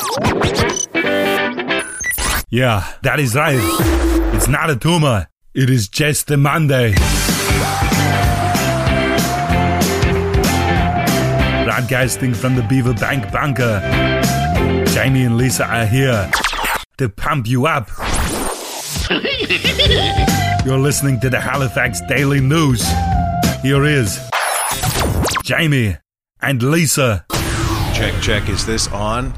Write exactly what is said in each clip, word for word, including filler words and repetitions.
Yeah, that is right. It's not a tumor. It is just a Monday. Broadcasting from the Beaver Bank bunker. Jamie and Lisa are here to pump you up. You're listening to the Halifax Daily News. Here is Jamie and Lisa. Check, check. Is this on?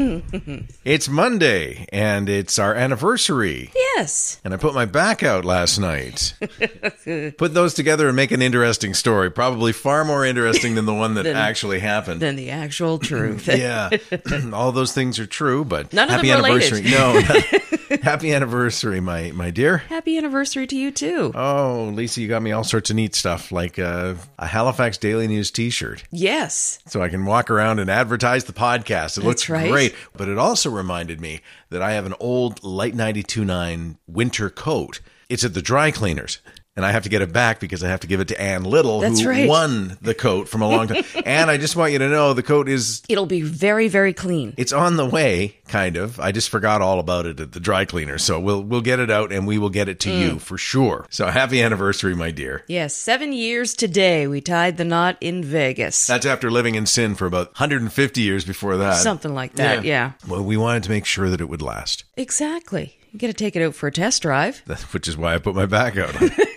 It's Monday, and it's our anniversary. Yes. And I put my back out last night. Put those together and make an interesting story. Probably far more interesting than the one that than, actually happened. Than the actual truth. Yeah. All those things are true, but none happy of them anniversary. related. No. Not, happy anniversary, my, my dear. Happy anniversary to you, too. Oh, Lisa, you got me all sorts of neat stuff, like uh, a Halifax Daily News t-shirt. Yes. So I can walk around and advertise the podcast. It That's looks right. great. But it also reminded me that I have an old Light ninety-two point nine winter coat. It's at the dry cleaners. And I have to get it back because I have to give it to Ann Little, That's who right. won the coat from a long time. And I just want you to know the coat is... It'll be very, very clean. It's on the way, kind of. I just forgot all about it at the dry cleaner. So we'll we'll get it out and we will get it to mm. you for sure. So happy anniversary, my dear. Yes, seven years today we tied the knot in Vegas. That's after living in sin for about one hundred fifty years before that. Something like that, yeah. yeah. Well, we wanted to make sure that it would last. Exactly. You got to take it out for a test drive. Which is why I put my back out on it.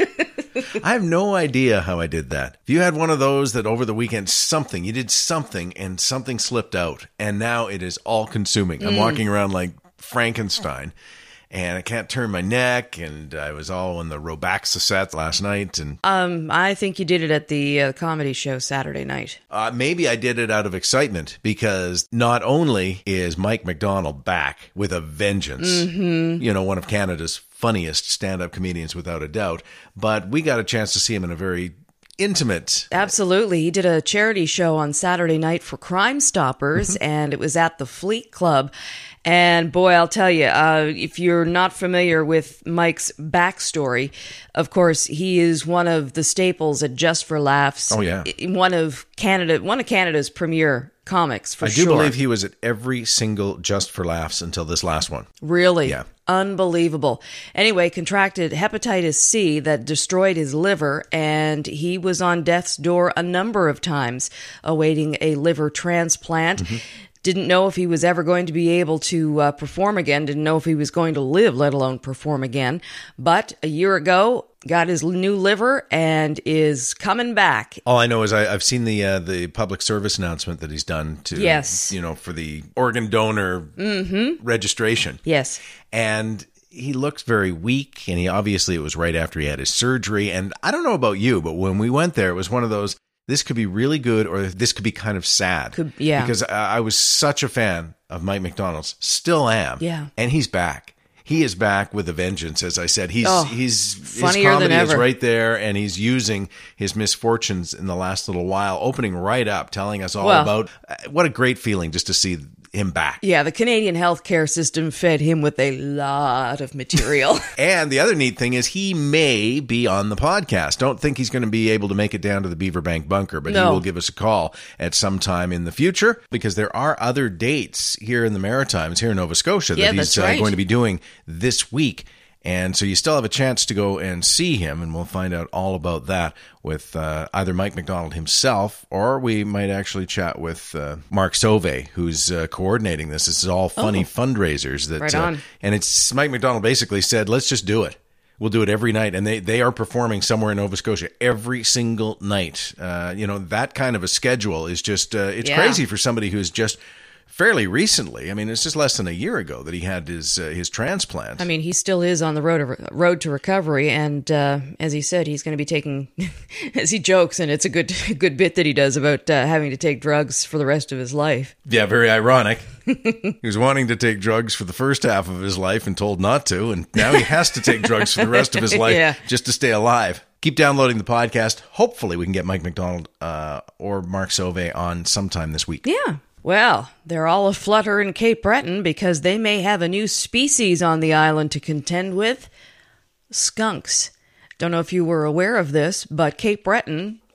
I have no idea how I did that. If you had one of those that over the weekend, something, you did something and something slipped out and now it is all consuming. Mm. I'm walking around like Frankenstein and I can't turn my neck and I was all in the Robaxacet last night. And Um, I think you did it at the uh, comedy show Saturday night. Uh, maybe I did it out of excitement because not only is Mike McDonald back with a vengeance, mm-hmm. you know, one of Canada's funniest stand-up comedians without a doubt, but we got a chance to see him in a very intimate. Absolutely. He did a charity show on Saturday night for Crime Stoppers, mm-hmm. and it was at the Fleet Club. And boy, I'll tell you, uh, if you're not familiar with Mike's backstory, of course, he is one of the staples at Just for Laughs. Oh, yeah. One of Canada, one of Canada's premier comics, for I sure. do believe he was at every single Just for Laughs until this last one. Really? Yeah. Unbelievable. Anyway, contracted hepatitis C that destroyed his liver, and he was on death's door a number of times, awaiting a liver transplant. Mm-hmm. Didn't know if he was ever going to be able to uh, perform again. Didn't know if he was going to live, let alone perform again. But a year ago, got his new liver and is coming back. All I know is I, I've seen the uh, the public service announcement that he's done to, yes. you know, for the organ donor mm-hmm. registration. Yes. And he looks very weak, and he obviously it was right after he had his surgery. And I don't know about you, but when we went there, it was one of those, this could be really good or this could be kind of sad. Could, yeah. Because I, I was such a fan of Mike McDonald's, still am. Yeah. And he's back. He is back with a vengeance, as I said. He's oh, he's funnier his comedy than ever. is right there, and he's using his misfortunes in the last little while, opening right up, telling us all well, about uh, what a great feeling just to see him back. Yeah, the Canadian healthcare system fed him with a lot of material. And the other neat thing is he may be on the podcast. Don't think he's going to be able to make it down to the Beaver Bank bunker, but no. he will give us a call at some time in the future because there are other dates here in the Maritimes, here in Nova Scotia, yeah, that he's that's right. uh, going to be doing this week. And so you still have a chance to go and see him, and we'll find out all about that with uh, either Mike McDonald himself, or we might actually chat with uh, Mark Sauvé, who's uh, coordinating this. This is all funny oh. fundraisers. That, right uh, on. And it's Mike McDonald basically said, let's just do it. We'll do it every night. And they, they are performing somewhere in Nova Scotia every single night. Uh, you know, that kind of a schedule is just, uh, it's yeah. crazy for somebody who's just fairly recently. I mean, it's just less than a year ago that he had his uh, his transplant. I mean, he still is on the road to, road to recovery, and uh, as he said, he's going to be taking, as he jokes, and it's a good good bit that he does about uh, having to take drugs for the rest of his life. Yeah, very ironic. He was wanting to take drugs for the first half of his life and told not to, and now he has to take drugs for the rest of his life yeah. just to stay alive. Keep downloading the podcast. Hopefully we can get Mike McDonald uh, or Mark Sauvé on sometime this week. Yeah. Well, they're all aflutter in Cape Breton because they may have a new species on the island to contend with. Skunks. Don't know if you were aware of this, but Cape Breton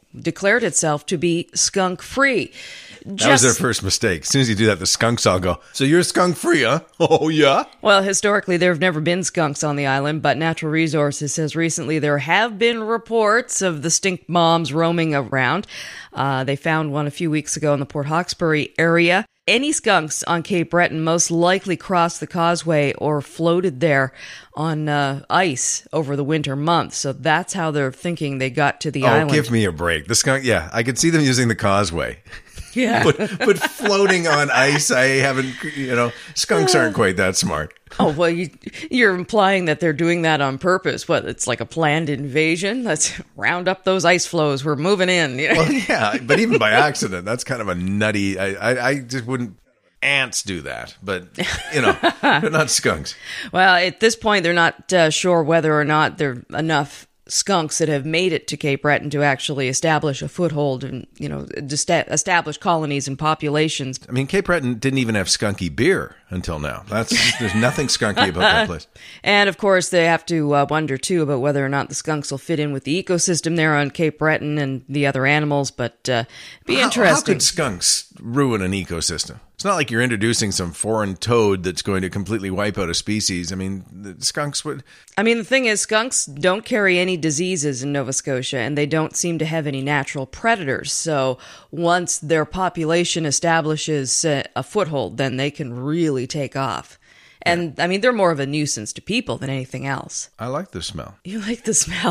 declared itself to be skunk-free. That was their first mistake. As soon as you do that, the skunks all go, so you're skunk-free, huh? Oh, yeah? Well, historically, there have never been skunks on the island, but Natural Resources says recently there have been reports of the stink bombs roaming around. Uh, they found one a few weeks ago in the Port Hawkesbury area. Any skunks on Cape Breton most likely crossed the causeway or floated there on uh, ice over the winter months. So that's how they're thinking they got to the oh, island. Oh, give me a break. The skunk, yeah, I could see them using the causeway. Yeah. but, but floating on ice, I haven't, you know, skunks aren't quite that smart. Oh, well, you, you're implying that they're doing that on purpose. What, it's like a planned invasion? Let's round up those ice flows. We're moving in. You know? Well, yeah, but even by accident, that's kind of a nutty, I, I, I just wouldn't, ants do that, but, you know, they're not skunks. Well, at this point, they're not uh, sure whether or not there are enough skunks that have made it to Cape Breton to actually establish a foothold and, you know, establish colonies and populations. I mean, Cape Breton didn't even have skunky beer until now. That's there's nothing skunky about that place. And, of course, they have to uh, wonder, too, about whether or not the skunks will fit in with the ecosystem there on Cape Breton and the other animals, but uh, be how, interesting. How could skunks ruin an ecosystem? It's not like you're introducing some foreign toad that's going to completely wipe out a species. I mean, the skunks would... I mean, the thing is, skunks don't carry any diseases in Nova Scotia, and they don't seem to have any natural predators. So once their population establishes uh, a foothold, then they can really take off. And, yeah. I mean, they're more of a nuisance to people than anything else. I like the smell. You like the smell?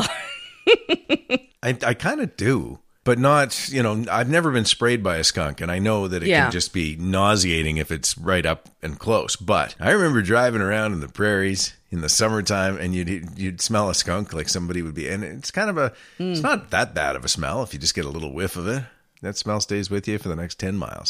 I, I kind of do. But not, you know, I've never been sprayed by a skunk, and I know that it yeah. can just be nauseating if it's right up and close. But I remember driving around in the prairies in the summertime, and you'd you'd smell a skunk like somebody would be, and it's kind of a, mm. it's not that bad of a smell if you just get a little whiff of it. That smell stays with you for the next ten miles.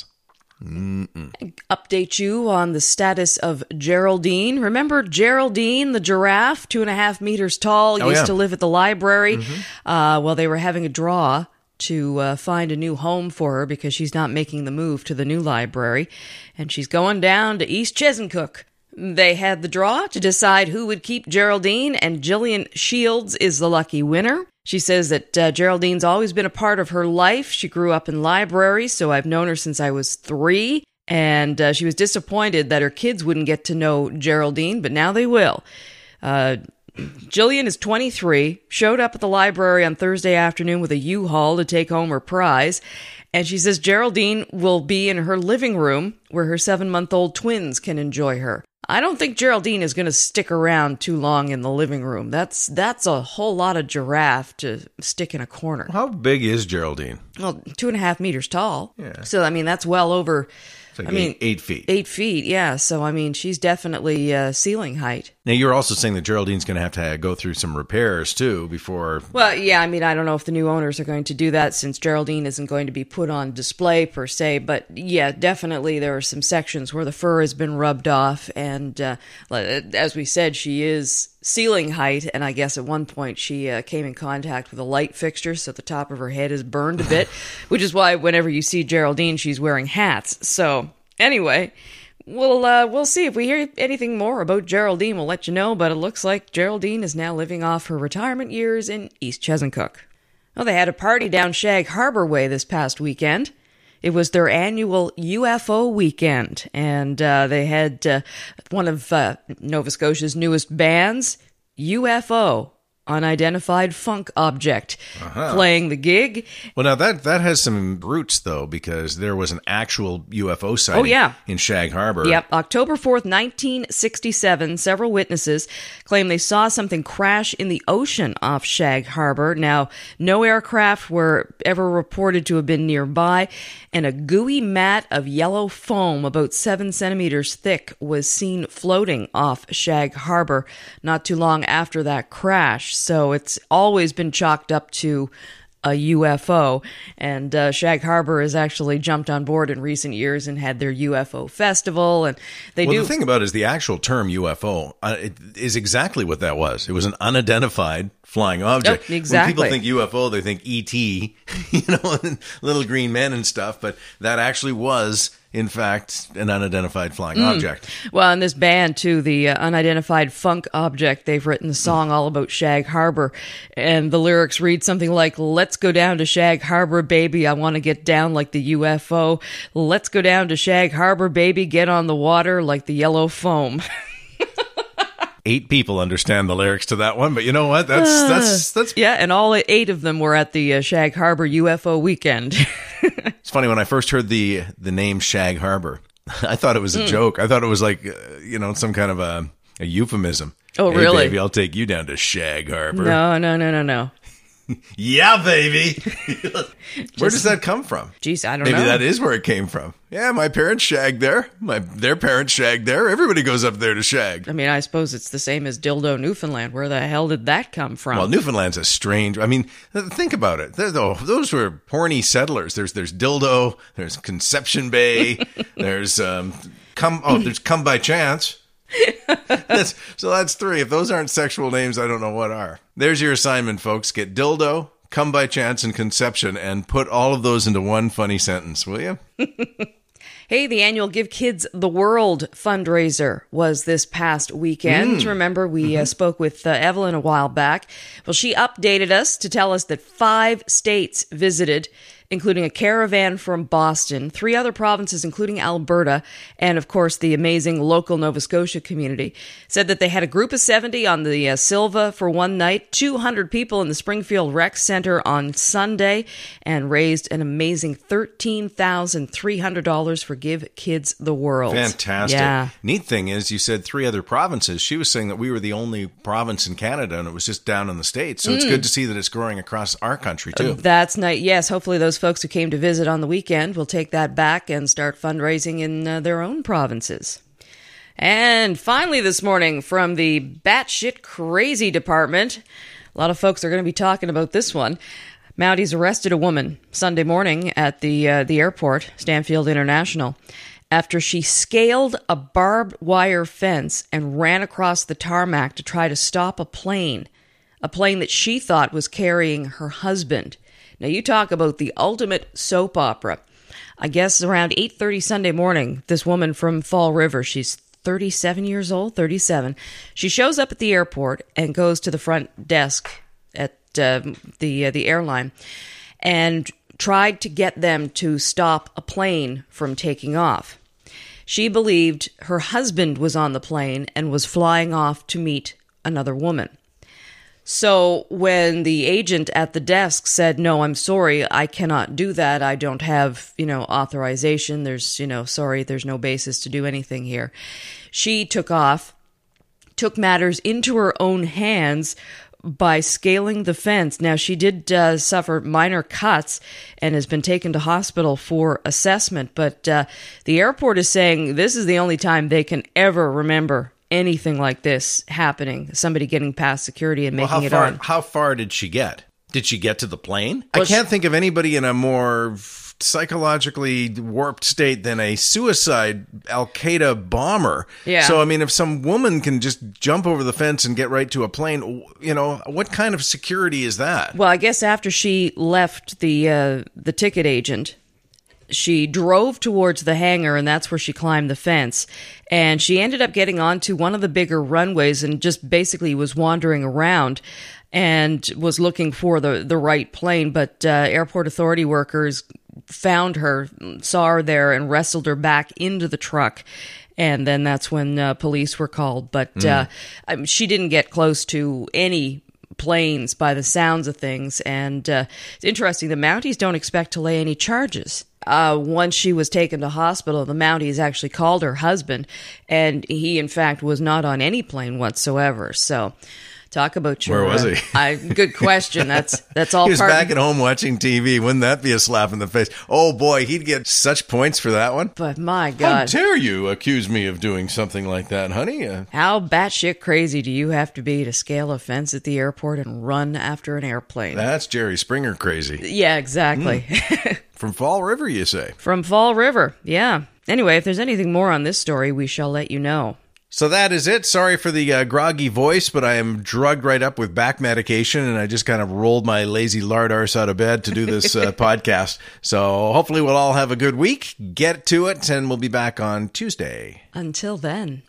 Mm-mm. Update you on the status of Geraldine. Remember Geraldine, the giraffe, two and a half meters tall, oh, used yeah. to live at the library. Mm-hmm. Uh, well, they were having a draw to uh, find a new home for her because she's not making the move to the new library, and she's going down to East Chesuncook. They had the draw to decide who would keep Geraldine, and Jillian Shields is the lucky winner. She says that uh, Geraldine's always been a part of her life. She grew up in libraries, so I've known her since I was three, and uh, she was disappointed that her kids wouldn't get to know Geraldine, but now they will. Uh, Jillian is twenty-three, showed up at the library on Thursday afternoon with a U-Haul to take home her prize, and she says Geraldine will be in her living room where her seven-month-old twins can enjoy her. I don't think Geraldine is going to stick around too long in the living room. That's that's a whole lot of giraffe to stick in a corner. How big is Geraldine? Well, two and a half meters tall. Yeah. So, I mean, that's well over... Like I mean, eight, eight feet. Eight feet, yeah. So, I mean, she's definitely uh, ceiling height. Now, you're also saying that Geraldine's going to have to go through some repairs, too, before... Well, yeah, I mean, I don't know if the new owners are going to do that since Geraldine isn't going to be put on display, per se. But, yeah, definitely there are some sections where the fur has been rubbed off. And, uh, as we said, she is ceiling height. And I guess at one point she uh, came in contact with a light fixture, so the top of her head is burned a bit, which is why whenever you see Geraldine, she's wearing hats. So... Anyway, we'll uh, we'll see if we hear anything more about Geraldine. We'll let you know, but it looks like Geraldine is now living off her retirement years in East Chesuncook. Well, they had a party down Shag Harbor Way this past weekend. It was their annual U F O weekend, and uh, they had uh, one of uh, Nova Scotia's newest bands, U F O. Unidentified Funk Object, uh-huh. playing the gig. Well, now that that has some roots, though, because there was an actual U F O sighting oh, yeah. in Shag Harbor. Yep. October fourth, nineteen sixty-seven, several witnesses claim they saw something crash in the ocean off Shag Harbor. Now, no aircraft were ever reported to have been nearby, and a gooey mat of yellow foam about seven centimeters thick was seen floating off Shag Harbor not too long after that crash. So it's always been chalked up to a U F O, and uh, Shag Harbor has actually jumped on board in recent years and had their U F O festival, and they well, do... the thing about it is the actual term U F O uh, it is exactly what that was. It was an unidentified flying object. Oh, exactly. When people think U F O, they think E T, you know, little green men and stuff, but that actually was... in fact, an unidentified flying object. Well, and this band, too, the uh, Unidentified Funk Object, they've written a song all about Shag Harbor. And the lyrics read something like, let's go down to Shag Harbor, baby. I want to get down like the U F O. Let's go down to Shag Harbor, baby. Get on the water like the yellow foam. Eight people understand the lyrics to that one, but you know what? That's uh, that's that's yeah, and all eight of them were at the uh, Shag Harbor U F O weekend. It's funny, when I first heard the the name Shag Harbor, I thought it was a mm. joke. I thought it was like uh, you know, some kind of a, a euphemism. Oh, hey, really? Baby, I'll take you down to Shag Harbor. No, no, no, no, no. Yeah, baby. Where does that come from? Geez, I don't Maybe know. Maybe that is where it came from. Yeah, my parents shagged there. My their parents shagged there. Everybody goes up there to shag. I mean, I suppose it's the same as Dildo, Newfoundland. Where the hell did that come from? Well, Newfoundland's a strange... I mean, think about it. They're, those were horny settlers. There's there's Dildo. There's Conception Bay. there's um, come. Oh, there's Come by Chance. that's, so that's three. If those aren't sexual names, I don't know what are. There's your assignment, folks. Get Dildo, Come by Chance, and Conception, and put all of those into one funny sentence, will you? Hey, the annual Give Kids the World fundraiser was this past weekend. Mm. Remember, we mm-hmm. uh, spoke with uh, Evelyn a while back. Well, she updated us to tell us that five states visited, including a caravan from Boston, three other provinces, including Alberta, and, of course, the amazing local Nova Scotia community. Said that they had a group of seventy on the uh, Silva for one night, two hundred people in the Springfield Rec Center on Sunday, and raised an amazing thirteen thousand three hundred dollars for Give Kids the World. Fantastic. Yeah. Neat thing is, you said three other provinces. She was saying that we were the only province in Canada, and it was just down in the States. So mm. it's good to see that it's growing across our country, too. Uh, that's nice. Yes, hopefully those folks who came to visit on the weekend will take that back and start fundraising in uh, their own provinces. And finally this morning, from the batshit crazy department, a lot of folks are going to be talking about this one. Mounties arrested a woman Sunday morning at the uh, the airport, Stanfield International, after she scaled a barbed wire fence and ran across the tarmac to try to stop a plane, a plane that she thought was carrying her husband. Now, you talk about the ultimate soap opera. I guess around eight thirty Sunday morning, this woman from Fall River, she's thirty-seven years old, thirty-seven. She shows up at the airport and goes to the front desk at uh, the uh, the airline and tried to get them to stop a plane from taking off. She believed her husband was on the plane and was flying off to meet another woman. So when the agent at the desk said, no, I'm sorry, I cannot do that. I don't have, you know, authorization. There's, you know, sorry, there's no basis to do anything here. She took off, took matters into her own hands by scaling the fence. Now, she did uh, suffer minor cuts and has been taken to hospital for assessment. But uh, the airport is saying this is the only time they can ever remember anything like this happening, somebody getting past security and well, making how it far, on. How far did she get? Did she get to the plane? Well, I can't she, think of anybody in a more psychologically warped state than a suicide Al-Qaeda bomber. Yeah. So, I mean, if some woman can just jump over the fence and get right to a plane, you know, what kind of security is that? Well, I guess after she left the uh, the ticket agent, she drove towards the hangar, and that's where she climbed the fence. And she ended up getting onto one of the bigger runways and just basically was wandering around and was looking for the, the right plane. But uh, airport authority workers found her, saw her there, and wrestled her back into the truck. And then that's when uh, police were called. But mm. uh, she didn't get close to any planes by the sounds of things. And uh, it's interesting, the Mounties don't expect to lay any charges. Uh, once she was taken to hospital, the Mounties actually called her husband, and he, in fact, was not on any plane whatsoever. So, talk about your... Where was uh, he? I, good question. That's that's all He was part back of, at home watching T V. Wouldn't that be a slap in the face? Oh, boy, he'd get such points for that one. But, my How God. dare you accuse me of doing something like that, honey? Uh, How batshit crazy do you have to be to scale a fence at the airport and run after an airplane? that's Jerry Springer crazy. Yeah, exactly. Mm. From Fall River, you say? From Fall River, yeah. Anyway, if there's anything more on this story, we shall let you know. So that is it. Sorry for the uh, groggy voice, but I am drugged right up with back medication, and I just kind of rolled my lazy lard arse out of bed to do this uh, podcast. So hopefully we'll all have a good week. Get to it, and we'll be back on Tuesday. Until then.